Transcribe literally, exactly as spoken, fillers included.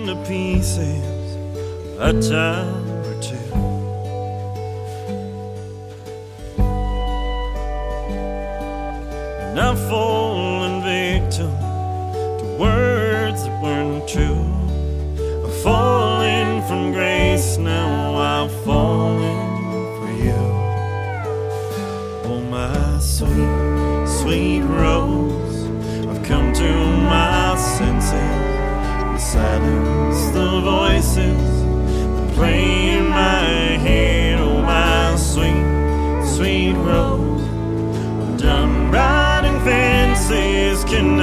to pieces a time or two. And I've fallen victim to words that weren't true. I've fallen from grace, now I've fallen for you. Oh, my sweet, sweet rose, I've come to my senses. Silence the voices that play in my head. Oh, my sweet, sweet rose, I'm done riding fences. Can